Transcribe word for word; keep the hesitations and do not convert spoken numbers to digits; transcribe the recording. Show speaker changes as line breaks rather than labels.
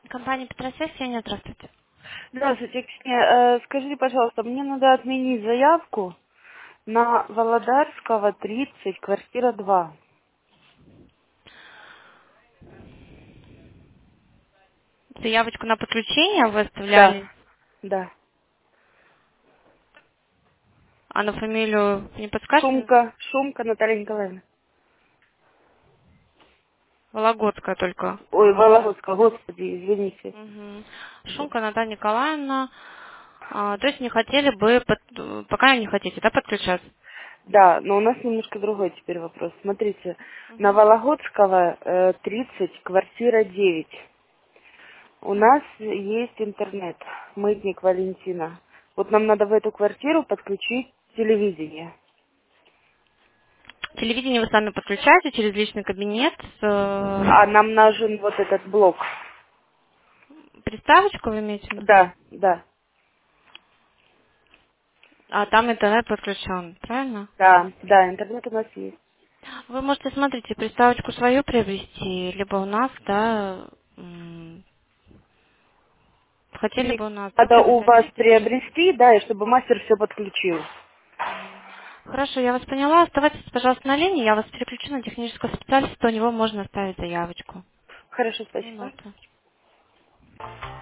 Компания Петросвязь, Ксения, здравствуйте.
Здравствуйте, Ксения. Э, Скажите, пожалуйста, мне надо отменить заявку на Володарского, тридцать, квартира два.
Заявочку на подключение вы
Да,
оставляли,
да.
а на фамилию не подскажете?
Шумка, Шумка Наталья Николаевна.
Вологодская только.
Ой, Вологодская, господи, извините.
Мгм. Шумка Наталья Николаевна. А, то есть не хотели бы, под- пока не хотите, да, подключаться?
Да, но у нас немножко другой теперь вопрос. Смотрите, на
Мгм.
Вологодского, э, тридцать, квартира девять. У нас есть интернет, Мытник Валентина. Вот нам надо в эту квартиру подключить телевидение.
Телевидение вы сами подключаете через личный кабинет с э,
А нам нужен вот этот блок.
приставочку вы имеете в виду?
Да, да,
А там интернет подключен, правильно?
да, да, интернет у нас есть.
Вы можете, смотрите, приставочку свою приобрести, либо у нас, да, м, хотели
Или
бы у нас, да,
надо у
приобретать,
вас
можете решить.
приобрести, да, и чтобы мастер все подключил.
Мгм. Хорошо, я вас поняла. Оставайтесь, пожалуйста, на линии. Я вас переключу на технического специалиста. У него можно оставить заявочку.
Хорошо, спасибо.
Минуту.